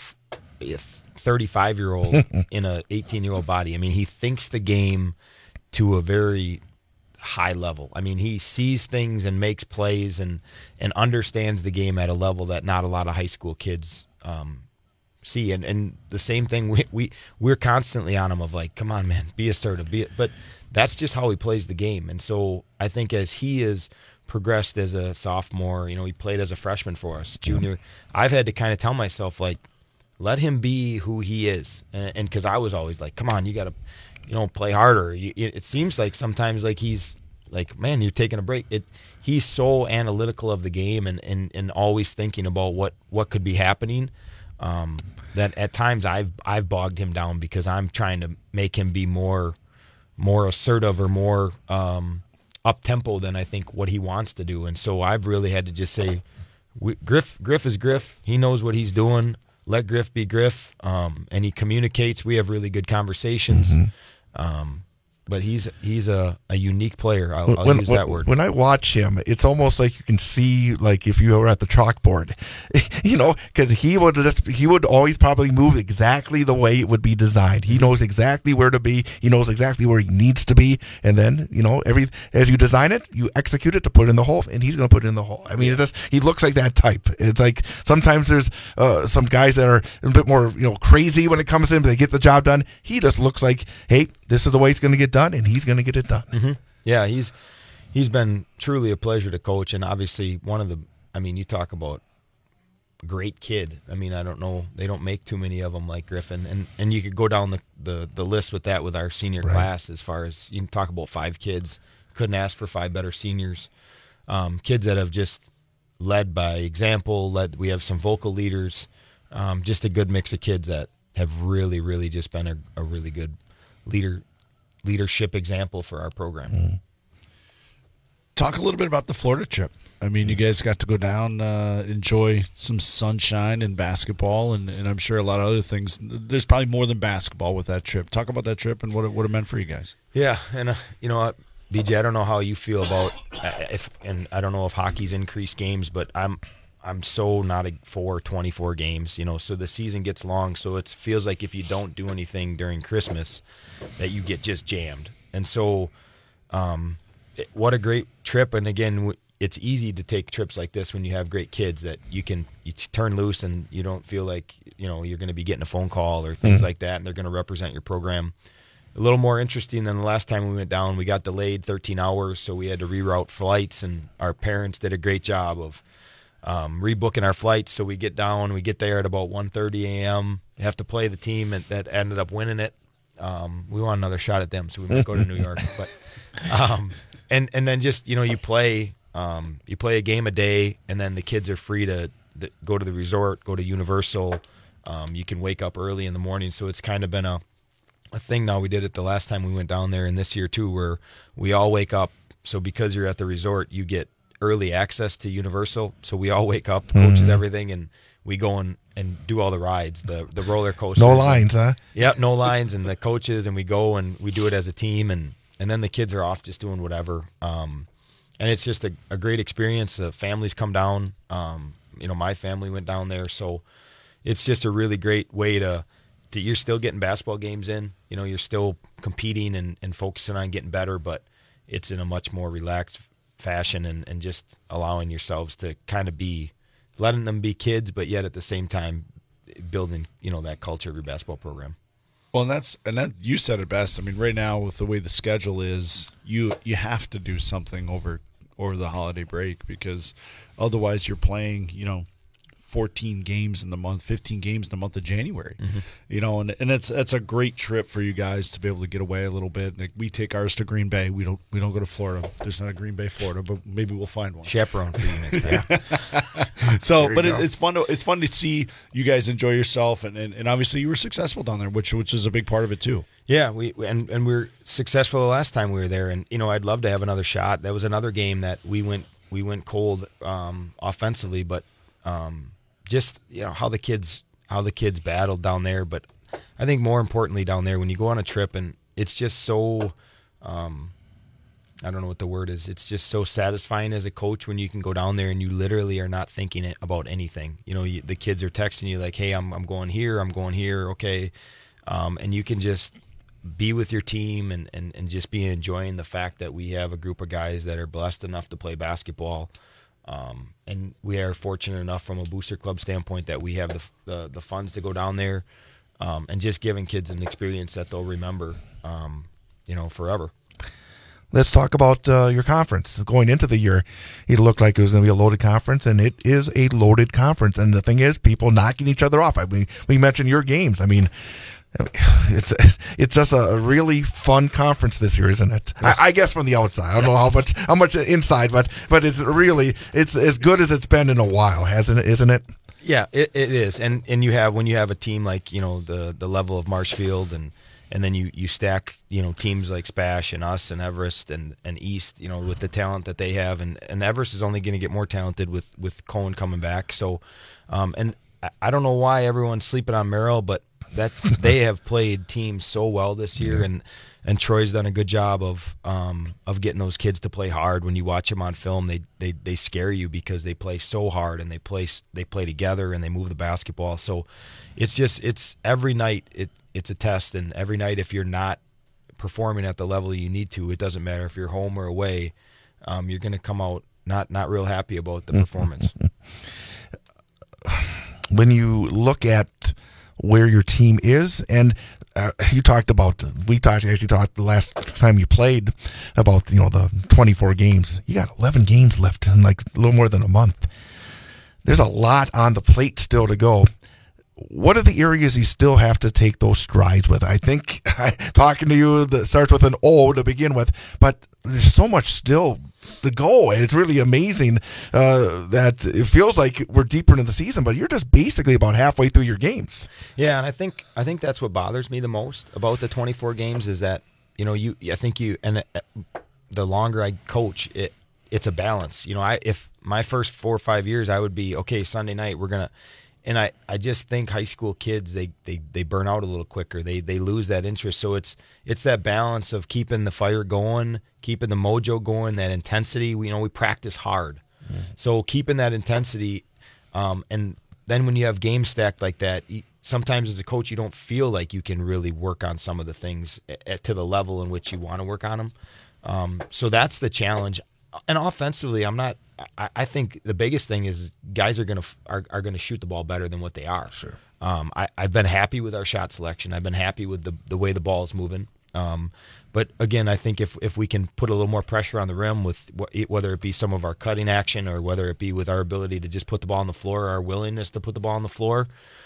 thirty-five-year-old in a eighteen-year-old body. I mean, he thinks the game to a very high level. I mean, he sees things and makes plays and, and understands the game at a level that not a lot of high school kids um, see. And, and the same thing, we, we, we're constantly on him of like, come on, man, be assertive. Be, but that's just how he plays the game. And so I think as he is progressed as a sophomore, you know, he played as a freshman for us, junior. I've had to kind of tell myself, like, let him be who he is. And because I was always like, come on, you got to, you know, play harder. You, it, it seems like sometimes like he's like, man, you're taking a break. It, he's so analytical of the game and, and, and always thinking about what, what could be happening um, that at times I've I've bogged him down because I'm trying to make him be more more assertive or more um, up-tempo than I think what he wants to do. And so I've really had to just say, we, Griff Griff is Griff. He knows what he's doing. Let Griff be Griff. Um, and he communicates. We have really good conversations. Mm-hmm. Um, but he's he's a, a unique player. I'll, I'll when, use when, that word. When I watch him, it's almost like you can see, like if you were at the chalkboard, you know, because he would just he would always probably move exactly the way it would be designed. He knows exactly where to be. He knows exactly where he needs to be, and then you know, every as you design it, you execute it to put it in the hole, and he's going to put it in the hole. I mean, it just he looks like that type. It's like sometimes there's uh, some guys that are a bit more you know crazy when it comes in, but they get the job done. He just looks like, hey, this is the way it's going to get done, and he's going to get it done. Mm-hmm. Yeah, he's he's been truly a pleasure to coach, and obviously one of the. I mean, you talk about a great kid. I mean, I don't know, they don't make too many of them like Griffin, and and you could go down the the, the list with that with our senior right. class as far as you can talk about five kids. Couldn't ask for five better seniors. Um, kids that have just led by example. Led. We have some vocal leaders. Um, just a good mix of kids that have really, really just been a, a really good leader. leadership example for our program. Mm. Talk a little bit about the Florida trip. I mean, you guys got to go down, uh, enjoy some sunshine and basketball, and, and I'm sure a lot of other things. There's probably more than basketball with that trip. Talk about that trip and what it, what it meant for you guys. Yeah, and uh, you know what, B J, I don't know how you feel about uh, if, and I don't know if hockey's increased games, but I'm I'm so not a, for twenty-four games, you know, so the season gets long, so it feels like if you don't do anything during Christmas that you get just jammed. And so um, it, what a great trip. And again, it's easy to take trips like this when you have great kids that you can you turn loose and you don't feel like, you know, you're going to be getting a phone call or things mm-hmm. like that, and they're going to represent your program. A little more interesting than the last time we went down. We got delayed thirteen hours, so we had to reroute flights, and our parents did a great job of Um, rebooking our flights, so we get down, we get there at about one thirty a.m. We have to play the team that ended up winning it. Um, we want another shot at them, so we might go to New York. But um, and and then just you know you play um, you play a game a day, and then the kids are free to, to go to the resort, go to Universal. Um, you can wake up early in the morning, so it's kind of been a a thing now. We did it the last time we went down there, and this year too, where we all wake up. So because you're at the resort, you get early access to Universal, so we all wake up, coaches mm-hmm. everything, and we go and, and do all the rides, the the roller coasters. No lines, and, huh? Yep, no lines, and the coaches, and we go and we do it as a team, and, and then the kids are off just doing whatever. Um, and it's just a, a great experience. The families come down. Um, you know, my family went down there, so it's just a really great way to, to you're still getting basketball games in. You know, you're still competing and, and focusing on getting better, but it's in a much more relaxed fashion, and, and just allowing yourselves to kind of be, letting them be kids, but yet at the same time building, you know, that culture of your basketball program. Well, and that's and that you said it best. I mean, right now with the way the schedule is, you you have to do something over over the holiday break, because otherwise you're playing, you know, fourteen games in the month, fifteen games in the month of January. Mm-hmm. You know, and and it's it's a great trip for you guys to be able to get away a little bit. Like, we take ours to Green Bay. We don't we don't go to Florida. There's not a Green Bay, Florida, but maybe we'll find one. Chaperone for you next time. So, but it, it's fun to it's fun to see you guys enjoy yourself, and, and, and obviously you were successful down there, which which is a big part of it too. Yeah, we and and we were successful the last time we were there, and you know, I'd love to have another shot. That was another game that we went we went cold um, offensively, but um, just you know how the kids how the kids battled down there. But I think more importantly down there, when you go on a trip, and it's just so um, I don't know what the word is. It's just so satisfying as a coach when you can go down there and you literally are not thinking it about anything. You know, you, the kids are texting you like, "Hey, I'm I'm going here. I'm going here. Okay," um, and you can just be with your team and, and, and just be enjoying the fact that we have a group of guys that are blessed enough to play basketball. Um, and we are fortunate enough from a booster club standpoint that we have the the, the funds to go down there um, and just giving kids an experience that they'll remember, um, you know, forever. Let's talk about uh, your conference. Going into the year, it looked like it was going to be a loaded conference, and it is a loaded conference. And the thing is, people knocking each other off. I mean, we mentioned your games. I mean, it's it's just a really fun conference this year, isn't it? I, I guess from the outside, I don't know how much how much inside, but but it's really it's as good as it's been in a while, hasn't it? Isn't it? Yeah, it, it is. And and you have when you have a team like you know the the level of Marshfield and. And then you, you stack, you know, teams like Spash and us and Everest and, and East, you know, with the talent that they have. And, and Everest is only going to get more talented with, with Cohen coming back. So, um, and I don't know why everyone's sleeping on Merrill, but that they have played teams so well this year. And and Troy's done a good job of um, of getting those kids to play hard. When you watch them on film, they they they scare you because they play so hard and they play they play together and they move the basketball. So it's just it's every night it it's a test, and every night if you're not performing at the level you need to, it doesn't matter if you're home or away, um, you're going to come out not not real happy about the performance. When you look at where your team is, and uh, you talked about, we talked actually talked the last time you played about, you know, the twenty-four games. You got eleven games left in like a little more than a month. There's a lot on the plate still to go. What are the areas you still have to take those strides with? I think I, talking to you that starts with an O to begin with, but there's so much still to go, and it's really amazing uh, that it feels like we're deeper into the season, but you're just basically about halfway through your games. Yeah, and I think I think that's what bothers me the most about the twenty-four games is that, you know, you I think you and the longer I coach, it it's a balance. You know, I if my first four or five years, I would be okay. Sunday night, we're gonna. And I, I just think high school kids, they, they, they burn out a little quicker. They they lose that interest. So it's it's that balance of keeping the fire going, keeping the mojo going, that intensity. We, you know, we practice hard. Mm-hmm. So keeping that intensity, um, and then when you have games stacked like that, sometimes as a coach, you don't feel like you can really work on some of the things at, at, to the level in which you want to work on them. Um, so that's the challenge. And offensively, I'm not. I, I think the biggest thing is guys are gonna are, are gonna shoot the ball better than what they are. Sure. Um, I, I've been happy with our shot selection. I've been happy with the the way the ball is moving. Um, but again, I think if if we can put a little more pressure on the rim with whether it be some of our cutting action or whether it be with our ability to just put the ball on the floor, our willingness to put the ball on the floor,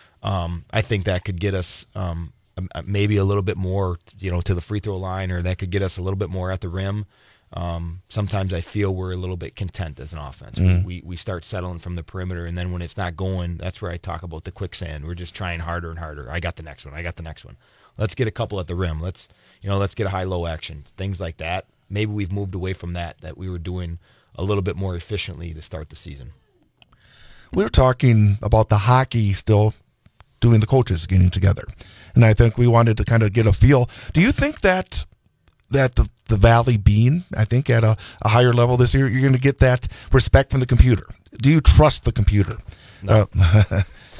um, I think that could get us um, maybe a little bit more, you know, to the free throw line, or that could get us a little bit more at the rim. Um, sometimes I feel we're a little bit content as an offense. Mm. We, we we start settling from the perimeter, and then when it's not going, that's where I talk about the quicksand. We're just trying harder and harder. I got the next one. I got the next one. Let's get a couple at the rim. Let's you know let's get a high-low action, things like that. Maybe we've moved away from that that we were doing a little bit more efficiently to start the season. We were talking about the hockey still doing the coaches getting together, and I think we wanted to kind of get a feel. Do you think that that the the Valley being, I think, at a, a higher level this year, you're going to get that respect from the computer? Do you trust the computer? No. Uh,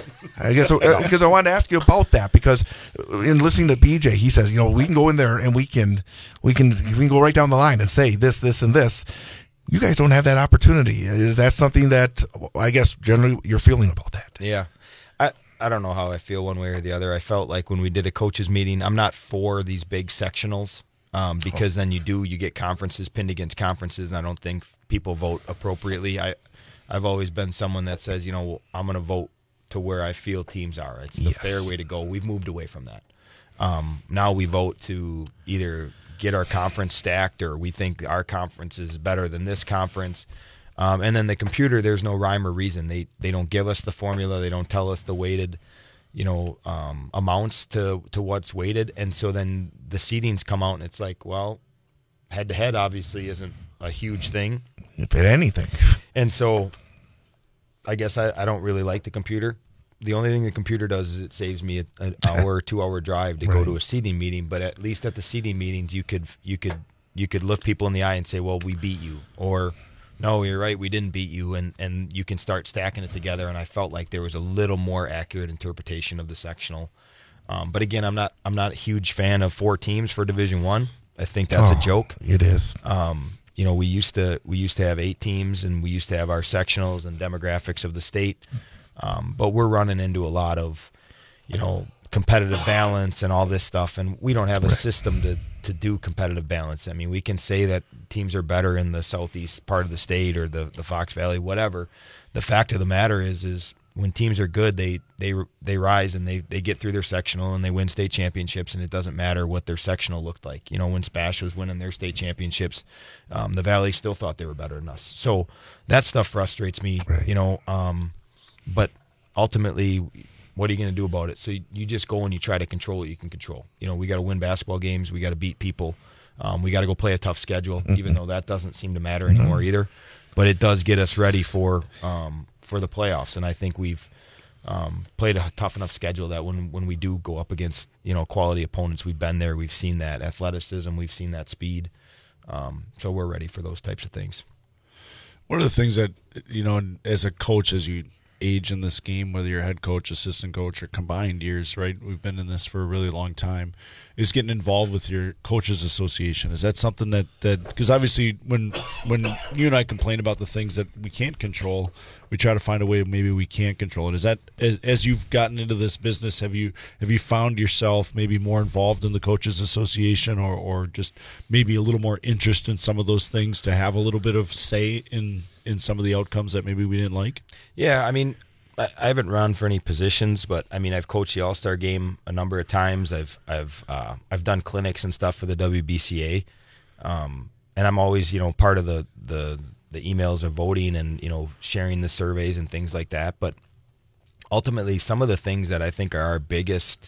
I guess because uh, I wanted to ask you about that, because in listening to B J, he says, you know, we can go in there and we can we can we can go right down the line and say this, this, and this. You guys don't have that opportunity. Is that something that I guess generally you're feeling about that? Yeah. I, I don't know how I feel one way or the other. I felt like when we did a coaches meeting, I'm not for these big sectionals. Um, because then you do you get conferences pinned against conferences, and I don't think people vote appropriately. I, I've always been someone that says, you know, I'm going to vote to where I feel teams are. It's the yes. fair way to go. We've moved away from that. Um, now we vote to either get our conference stacked, or we think our conference is better than this conference. Um, and then the computer, there's no rhyme or reason. They they don't give us the formula. They don't tell us the weighted, you know, um, amounts to, to what's weighted. And so then the seedings come out, and it's like, well, head to head obviously isn't a huge thing. If it anything. And so I guess I, I don't really like the computer. The only thing the computer does is it saves me an hour, two hour drive to right. go to a seeding meeting. But at least at the seeding meetings, you could, you could, you could look people in the eye and say, well, we beat you, or no, you're right, we didn't beat you, and, and you can start stacking it together. And I felt like there was a little more accurate interpretation of the sectional. Um, but again, I'm not I'm not a huge fan of four teams for Division One. I. I think that's oh, a joke. It is. Um, you know, we used to we used to have eight teams, and we used to have our sectionals and demographics of the state. Um, but we're running into a lot of, you know, competitive balance and all this stuff, and we don't have a right. system to. to do competitive balance. I mean, we can say that teams are better in the southeast part of the state or the, the Fox Valley, whatever. The fact of the matter is, is when teams are good, they they they rise and they, they get through their sectional and they win state championships, and it doesn't matter what their sectional looked like. You know, when Spash was winning their state championships, um, the Valley still thought they were better than us. So that stuff frustrates me, right. you know, um, but ultimately, what are you going to do about it? So you, you just go and you try to control what you can control. You know, we got to win basketball games. We got to beat people. Um, we got to go play a tough schedule, mm-hmm. even though that doesn't seem to matter anymore mm-hmm. either. But it does get us ready for um, for the playoffs. And I think we've um, played a tough enough schedule that when when we do go up against, you know, quality opponents, we've been there, we've seen that athleticism, we've seen that speed, um, so we're ready for those types of things. One of the things that, you know, as a coach, as you age in this game, whether you're head coach, assistant coach, or combined years, right? We've been in this for a really long time. Is getting involved with your coaches association. Is that something that that because obviously when when you and I complain about the things that we can't control, we try to find a way maybe we can't control it. Is that as, as you've gotten into this business, have you have you found yourself maybe more involved in the coaches association, or or just maybe a little more interest in some of those things to have a little bit of say in in some of the outcomes that maybe we didn't like? Yeah, I mean, I haven't run for any positions, but I mean, I've coached the All-Star game a number of times. I've I've uh, I've done clinics and stuff for the W B C A, um, and I'm always, you know, part of the, the the emails of voting and, you know, sharing the surveys and things like that. But ultimately, some of the things that I think are our biggest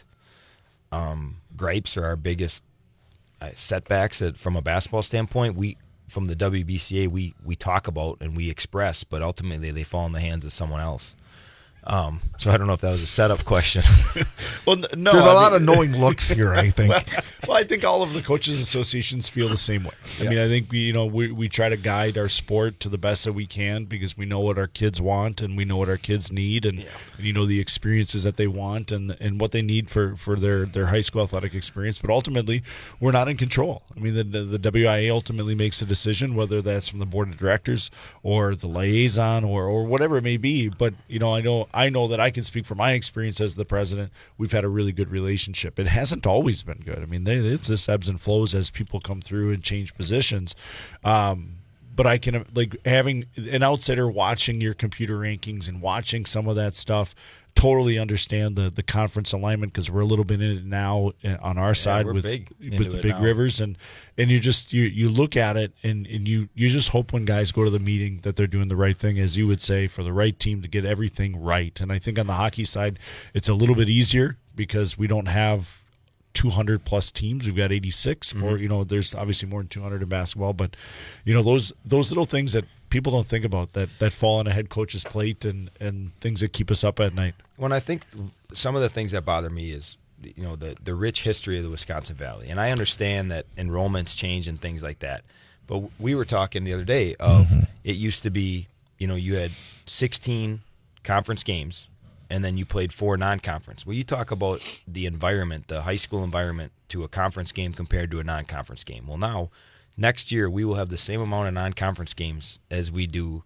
um, gripes or our biggest uh, setbacks at, from a basketball standpoint, we from the W B C A we we talk about and we express, but ultimately they fall in the hands of someone else. Um, so I don't know if that was a setup question. Well, no, There's a I lot mean, of knowing looks here, I think. well, well, I think all of the coaches associations feel the same way. I Yeah. mean, I think we, you know, we, we try to guide our sport to the best that we can because we know what our kids want and we know what our kids need and, Yeah. and you know, the experiences that they want and and what they need for, for their, their high school athletic experience. But ultimately, we're not in control. I mean, the, the, the W I A ultimately makes a decision, whether that's from the board of directors or the liaison or, or whatever it may be. But, you know, I know I know that I can speak from my experience as the president. We've had a really good relationship. It hasn't always been good. I mean, they, it's this ebbs and flows as people come through and change positions. Um, but I can, like, having an outsider watching your computer rankings and watching some of that stuff, totally understand the, the conference alignment because we're a little bit in it now on our side we're with big with into the it big now. rivers and and you just you you look at it and, and you you just hope when guys go to the meeting that they're doing the right thing, as you would say, for the right team to get everything right. And I think on the hockey side it's a little bit easier because we don't have two hundred plus teams. We've got eighty-six. Mm-hmm. Or, you know, there's obviously more than two hundred in basketball, but you know, those those little things that people don't think about that that fall on a head coach's plate and and things that keep us up at night. When I think some of the things that bother me is, you know, the the rich history of the Wisconsin Valley, and I understand that enrollments change and things like that. But we were talking the other day of mm-hmm. it used to be, you know, you had sixteen conference games, and then you played four non-conference. Well, you talk about the environment, the high school environment to a conference game compared to a non-conference game. Well, now next year we will have the same amount of non-conference games as we do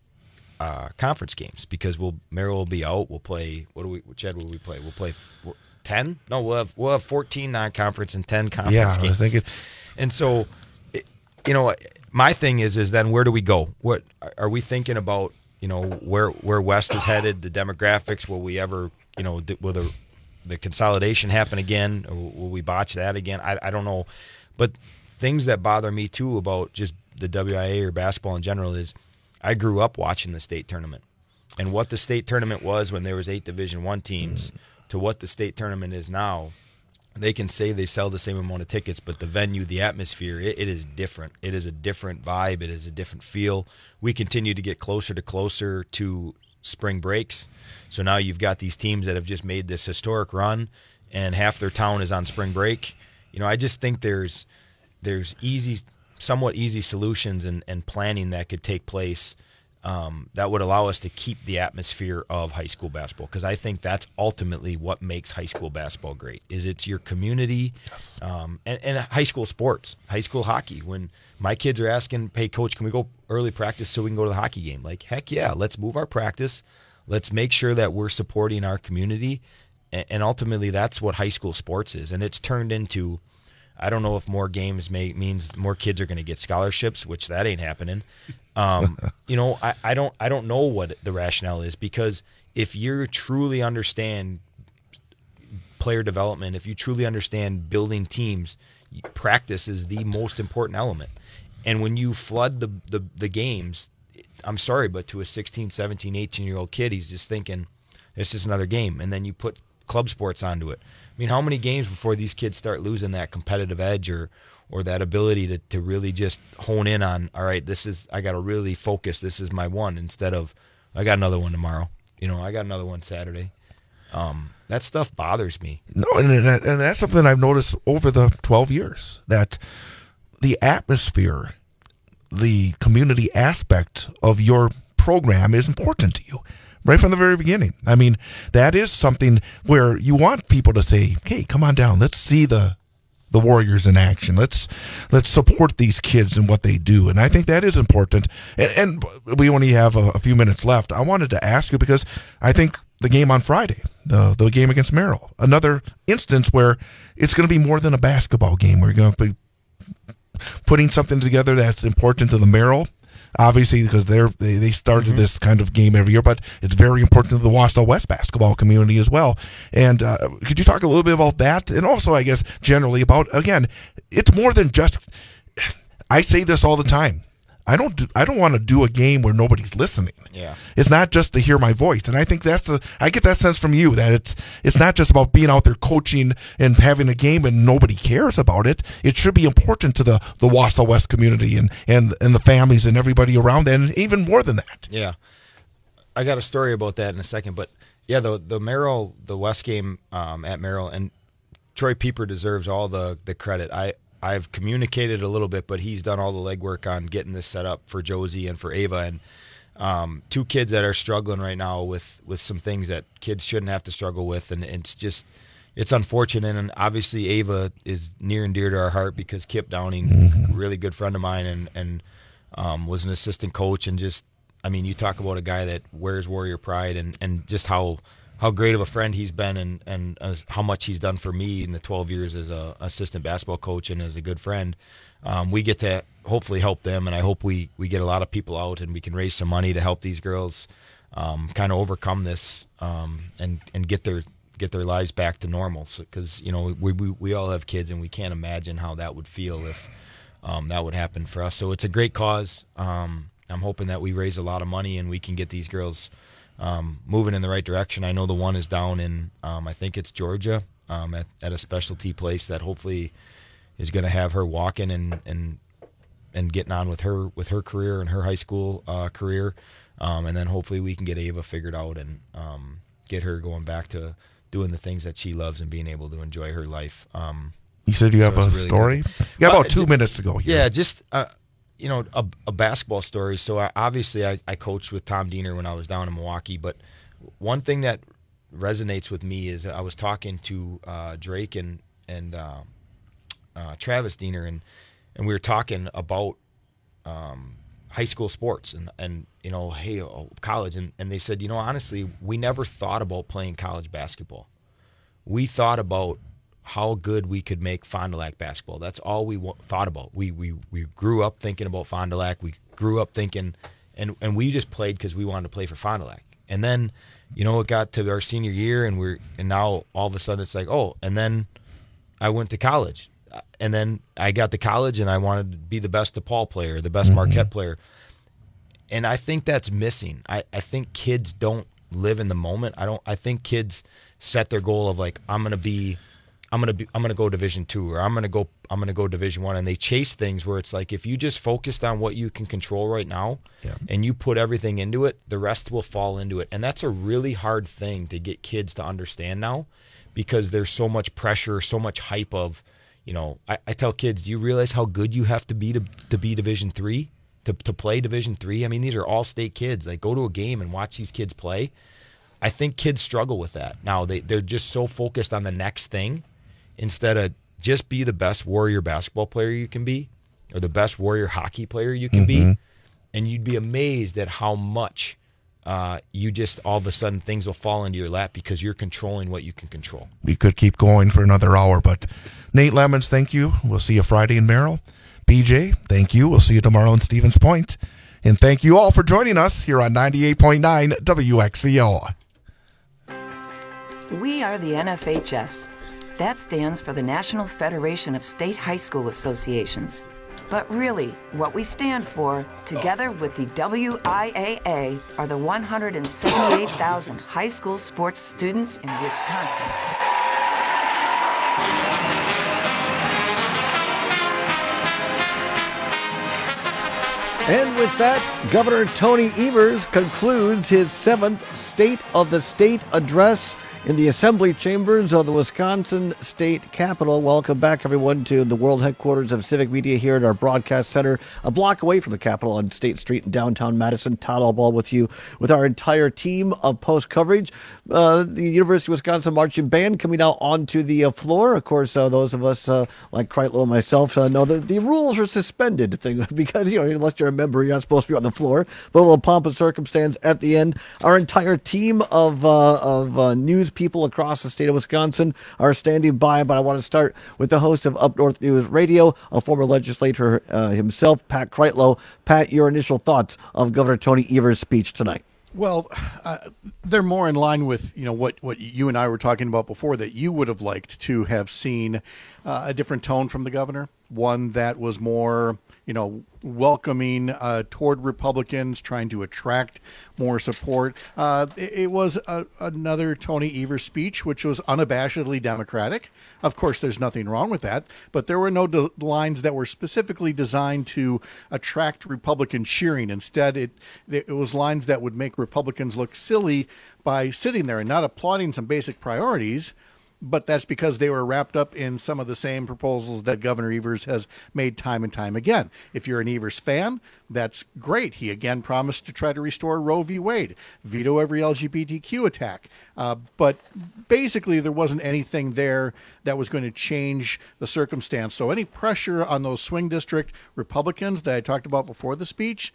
uh, conference games because we'll Merrill will be out. We'll play. What do we? Chad? What do we play? We'll play ten. No, we'll have we'll have fourteen non-conference and ten conference yeah, games. I think it. And so, it, you know, my thing is is then where do we go? What are we thinking about? You know, where where West is headed, the demographics. Will we ever? You know, will the the consolidation happen again, or will we botch that again? I I don't know, but things that bother me too about just the W I A or basketball in general is I grew up watching the state tournament, and what the state tournament was when there was eight Division One teams mm. to what the state tournament is now. They can say they sell the same amount of tickets, but the venue, the atmosphere, it, it is different. It is a different vibe. It is a different feel. We continue to get closer to closer to spring breaks. So now you've got these teams that have just made this historic run, and half their town is on spring break. You know, I just think there's there's easy, somewhat easy solutions and, and planning that could take place um, that would allow us to keep the atmosphere of high school basketball, because I think that's ultimately what makes high school basketball great. Is it's your community, yes. um, and, and high school sports, high school hockey. When my kids are asking, "Hey, coach, can we go early practice so we can go to the hockey game?" Like, heck yeah, let's move our practice. Let's make sure that we're supporting our community, and, and ultimately that's what high school sports is. And it's turned into, I don't know if more games may means more kids are going to get scholarships, which that ain't happening. Um, you know, I, I don't I don't know what the rationale is, because if you truly understand player development, if you truly understand building teams, practice is the most important element. And when you flood the, the, the games, I'm sorry, but to a sixteen, seventeen, eighteen-year-old kid, he's just thinking, it's just another game. And then you put club sports onto it. I mean, how many games before these kids start losing that competitive edge or or that ability to, to really just hone in on, all right, this is, I got to really focus, this is my one, instead of, I got another one tomorrow. You know, I got another one Saturday. Um, that stuff bothers me. No, and, and that's something I've noticed over the twelve years, that the atmosphere, the community aspect of your program is important to you right from the very beginning. I mean, that is something where you want people to say, hey, come on down. Let's see the the Warriors in action. Let's let's support these kids and what they do. And I think that is important. And, and we only have a, a few minutes left. I wanted to ask you, because I think the game on Friday, the the game against Merrill, another instance where it's going to be more than a basketball game. We're going to be putting something together that's important to the Merrill, obviously, because they're, they they started mm-hmm. this kind of game every year, but it's very important to the Wausau West basketball community as well. And uh, could you talk a little bit about that? And also, I guess, generally about, again, it's more than just, I say this all the time, I don't do, I don't want to do a game where nobody's listening. Yeah. It's not just to hear my voice. And I think that's the I get that sense from you, that it's it's not just about being out there coaching and having a game and nobody cares about it. It should be important to the, the Wausau West community and, and, and the families and everybody around that, and even more than that. Yeah. I got a story about that in a second, but yeah, the the Merrill, the West game um, at Merrill, and Troy Pieper deserves all the, the credit. I I've communicated a little bit, but he's done all the legwork on getting this set up for Josie and for Ava, and um, two kids that are struggling right now with, with some things that kids shouldn't have to struggle with, and, and it's just it's unfortunate. And obviously Ava is near and dear to our heart because Kip Downing, mm-hmm. a really good friend of mine, and and um, was an assistant coach, and just I mean, you talk about a guy that wears Warrior pride, and, and just how. how great of a friend he's been, and, and uh, how much he's done for me in the twelve years as a assistant basketball coach and as a good friend. Um, we get to hopefully help them, and I hope we, we get a lot of people out and we can raise some money to help these girls um, kind of overcome this um, and, and get their get their lives back to normal. Because, so, you know, we, we we all have kids, and we can't imagine how that would feel if um, that would happen for us. So it's a great cause. Um, I'm hoping that we raise a lot of money and we can get these girls Um, moving in the right direction. I know the one is down in, um, I think it's Georgia, um, at, at a specialty place that hopefully is going to have her walking and, and and getting on with her with her career and her high school uh, career, um, and then hopefully we can get Ava figured out and um, get her going back to doing the things that she loves and being able to enjoy her life. Um, you said you so have a really story? Good. You got well, about two just, minutes to go here. Yeah, just... Uh, you know, a, a basketball story. So I, obviously I, I coached with Tom Diener when I was down in Milwaukee, but one thing that resonates with me is I was talking to uh, Drake and, and uh, uh, Travis Diener, and, and we were talking about um, high school sports and, and you know, hey, oh, college. And, and they said, you know, honestly, we never thought about playing college basketball. We thought about how good we could make Fond du Lac basketball. That's all we w- thought about. We we we grew up thinking about Fond du Lac. We grew up thinking, and, and we just played because we wanted to play for Fond du Lac. And then, you know, it got to our senior year, and we're and now all of a sudden it's like, oh, and then I went to college, and then I got to college, and I wanted to be the best DePaul player, the best mm-hmm. Marquette player. And I think that's missing. I, I think kids don't live in the moment. I don't. I think kids set their goal of like, I'm gonna be. I'm gonna be, I'm gonna go Division two, or I'm gonna go I'm gonna go Division one, and they chase things where it's like if you just focused on what you can control right now, yeah. and you put everything into it, the rest will fall into it. And that's a really hard thing to get kids to understand now, because there's so much pressure, so much hype of, you know, I, I tell kids, do you realize how good you have to be to to be Division three, to to play Division three? I mean, these are all state kids. Like, go to a game and watch these kids play. I think kids struggle with that now. They they're just so focused on the next thing, instead of just be the best Warrior basketball player you can be, or the best Warrior hockey player you can mm-hmm. be, and you'd be amazed at how much uh, you just all of a sudden things will fall into your lap because you're controlling what you can control. We could keep going for another hour, but Nate Lemons, thank you. We'll see you Friday in Merrill. B J, thank you. We'll see you tomorrow in Stevens Point. And thank you all for joining us here on ninety-eight point nine W X C O. We are the N F H S. That stands for the National Federation of State High School Associations. But really, what we stand for, together with the W I A A, are the one hundred seventy-eight thousand high school sports students in Wisconsin. And with that, Governor Tony Evers concludes his seventh State of the State address in the assembly chambers of the Wisconsin State Capitol. Welcome back, everyone, to the world headquarters of Civic Media here at our broadcast center, a block away from the Capitol on State Street in downtown Madison. Todd Allball with you with our entire team of post coverage. Uh, the University of Wisconsin Marching Band coming out onto the uh, floor. Of course, uh, those of us uh, like Kreitlow and myself uh, know that the rules are suspended thing because, you know, unless you're a member, you're not supposed to be on the floor. But a little pomp and circumstance at the end. Our entire team of uh, of uh, news people across the state of Wisconsin are standing by, but I want to start with the host of Up North News Radio, a former legislator uh, himself, Pat Kreitlow. Pat, your initial thoughts of Governor Tony Evers' speech tonight? Well, uh, they're more in line with, you know, what, what you and I were talking about before, that you would have liked to have seen uh, a different tone from the governor, one that was more, you know, welcoming uh, toward Republicans, trying to attract more support. Uh, it, it was a, another Tony Evers speech, which was unabashedly Democratic. Of course, there's nothing wrong with that, but there were no de- lines that were specifically designed to attract Republican cheering. Instead, it it was lines that would make Republicans look silly by sitting there and not applauding some basic priorities. But that's because they were wrapped up in some of the same proposals that Governor Evers has made time and time again. If you're an Evers fan, that's great. He again promised to try to restore Roe v. Wade, veto every L G B T Q attack. Uh, but basically, there wasn't anything there that was going to change the circumstance. So any pressure on those swing district Republicans that I talked about before the speech,